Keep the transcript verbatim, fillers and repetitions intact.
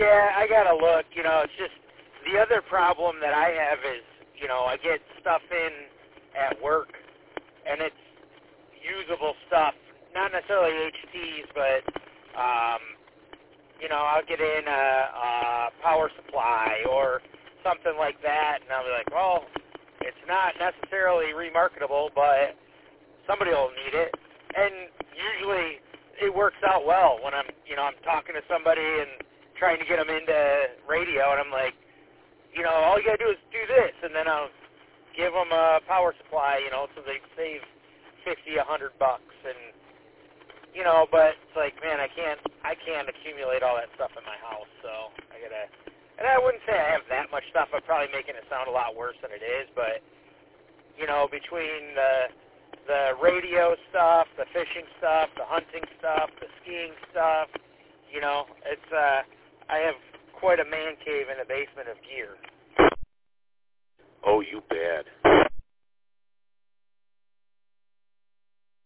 Yeah, I gotta look. You know, it's just the other problem that I have is, you know, I get stuff in at work, and it's usable stuff, not necessarily H Ts, but, um, you know, I'll get in a, a power supply or something like that, and I'll be like, well, it's not necessarily remarketable, but somebody will need it. And usually it works out well when I'm, you know, I'm talking to somebody and trying to get them into radio, and I'm like, you know, all you got to do is do this, and then I'll give them a power supply, you know, so they save fifty, a hundred bucks, and, you know, but it's like, man, I can't, I can't accumulate all that stuff in my house, so I got to, and I wouldn't say I have that much stuff. I'm probably making it sound a lot worse than it is, but, you know, between the the radio stuff, the fishing stuff, the hunting stuff, the skiing stuff, you know, it's, uh, I have quite a man cave in the basement of gear. Oh, you bad.